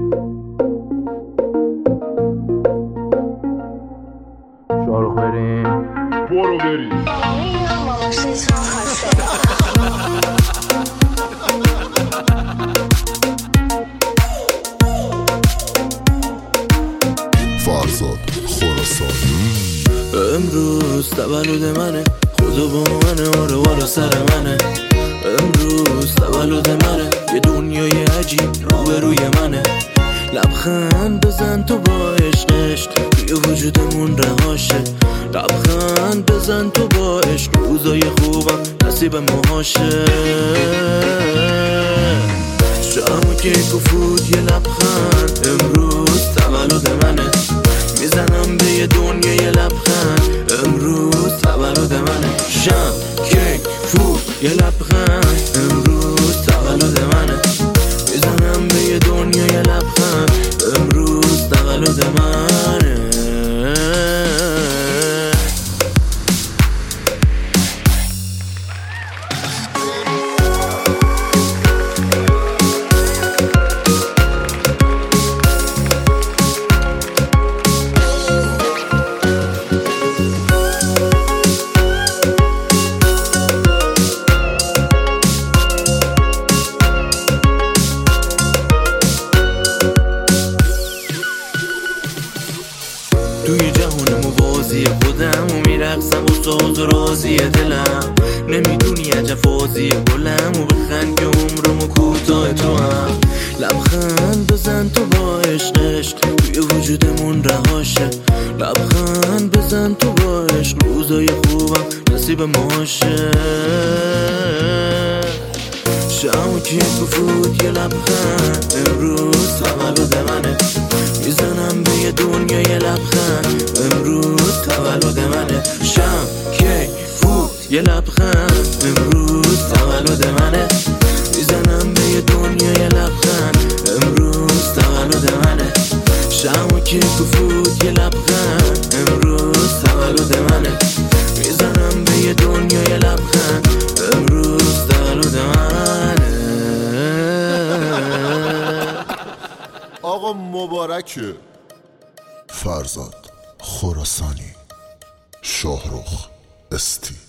شاروخ بریم برو بریم فرزاد خراسانی. امروز تولد منه، خدا با منه، آره والا سر منه. امروز تولد منه، یه دنیای عجیب روبروی منه. لبخند بزن تو با عشقش، توی وجودمون رهاشه. لبخند بزن تو با عشق، روزای خوبم نصیب ماهاشه. شام و کیک و فود یه لبخند، امروز تولد منه. میزنم به یه دنیا یه لبخند، امروز تولد منه. شام کیک فود یه لبخند، امروز تولد منه. میزنم به یه دنیا یه لبخند، امروز تولد منه. توی جهان موازی خودم و میرقصم و ساز و رازی دلم. نمیدونی عجب فازی گلم و بخند که عمرم و کوتاه تو هم. لبخند بزن تو با عشقش، توی وجودمون رهاشه. لبخند بزن تو با عشق، روزای خوبم نصیب ماشه. شام و کیک و فود یه لبخند، امروز تولد منه. میزنم به یه دنیا یه لبخند، امروز تولد منه. شام کیک فود یه لبخند، امروز تولد منه. میزنم به یه دنیا یه لبخند، امروز تولد منه. شام و کیک و فود یه لبخند، امروز تولد منه. میزنم به یه دنیا یه لبخند، امروز تولد منه. آقا مبارکه. فرزاد خراسانی، شاهرخ استی.